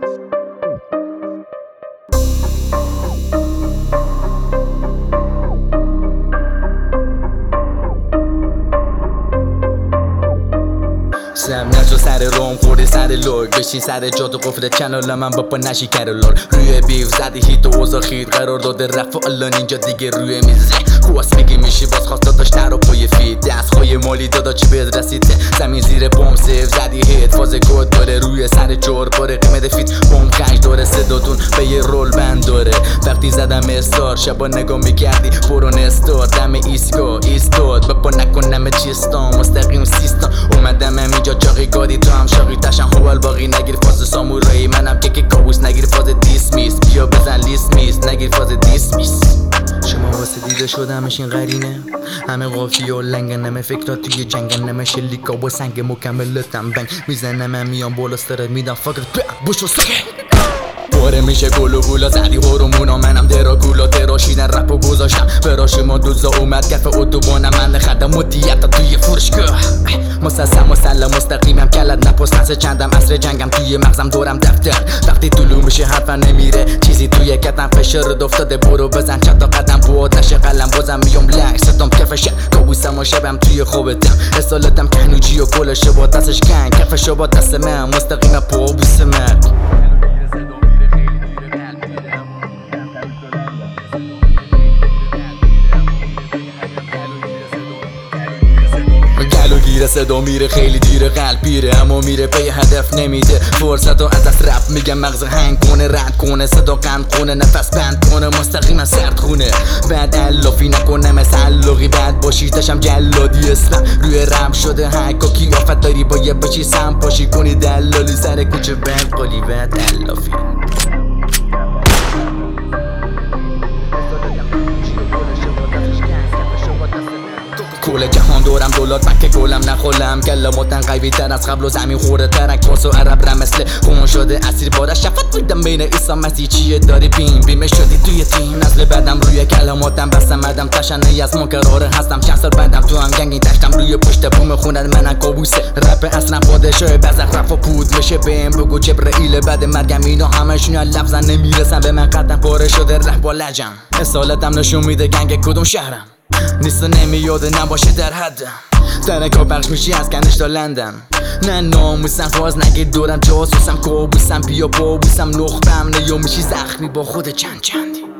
سم نجو سر روم خوری سر لور بشین سر جادو قفل چنال من با پا نشی کرولار روی بیف زدی هیت و اوزا خیر قرار داده رفت و الان اینجا دیگه روی میزه خواست بگی میشی باز خواست داداش در و پای فید دست خوی مالی دادا چی بهت رسیده زمین زیر بوم سیف زدی هیت فاز گود داره روی سر جور باره قیمت فیت بوم خنج داره صداتون به یه رول بند داره وقتی زدم استار شبا نگاه میکردی برون استار دم ایسکا ایستاد بپا نکنم چیستان مستقیم سیستان اومدم اینجا جاقی گادی تو هم شاقی تشن خوال باقی نگیر فاز سامورایی منم که کابوس نگیر فاز دیسمیس بیا بزن لیست میس نگیر فاز دیسمیس شما واسه دیده شدمش این قرینه همه قافی و لنگن همه فکرات توی جنگن همه شلیکا و سنگ مکملتم بنگ میزنم هم میام بالا سرت میدم فقط بوش و سگه باره میشه گل و گولا زدی هرمونا منم دراگولا دراشیدن رپ و گذاشتم براش ما دوزا اومد کف اتوبانم من خدم مدیت توی فروشگاه مسلم مستقیمم کلت نپست نسه چندم عصر جنگم توی مغزم دورم دفتر وقتی طلوع میشه حرفم نمیره چیزی توی کتم فشار افتاده برو بزن چند تا قدم بود نشه قلم بازم میام لنگ ستم کفشه کابوسم و شبم توی خوبتم اصالتم کنوجی و کلشه با دستش کنگ کفشو با دست من مستقیم پابوس من گیره صدا میره خیلی دیره قلب بیره اما میره پی هدف نمیده فرصت و از دست رفت میگم مغز هنگ کنه رد کنه صدا قند کنه نفس بند کنه مستقیم سرد خونه بعد علافی نکنه مثل علاقی بعد باشی تشم جلادی اسلم روی رم شده هنگ و کیافت داری باید بچی سم پاشی کنی دلالی سر کوچه بند قالی بعد علافی کل جهان دورم دولار بکه گلم نخولم کلماتن قوی تر از قبل و زمین خورده ترک پاس و عرب رم مثل خون شده اسیر بارش شفت بودم بین ایسا مسیح چیه داری بیمه شدی توی تیم نزل بدم روی کلماتم بستم مدم تشنه از مکراره هستم چند سال بندم تو هم گنگی داشتم روی پشت بوم خوندن منم کابوسه رپ اصلا پادشاه بزخ رفت و پود میشه بهم بگو جبرئیل بعد مرگم اینا همشون لفظن نمیرسن به من قطعا پاره شده ره با لجم اصالتم نشون میده گنگ کدوم شهرم نیست و نمیاده نباشه در حدم ترکا پخش میشی از کنش تا لندن نه ناموسم فاز نگیر دورم جاسوسم کابوسم بیا بابوسم نخبم نیو میشی زخمی با خود چندی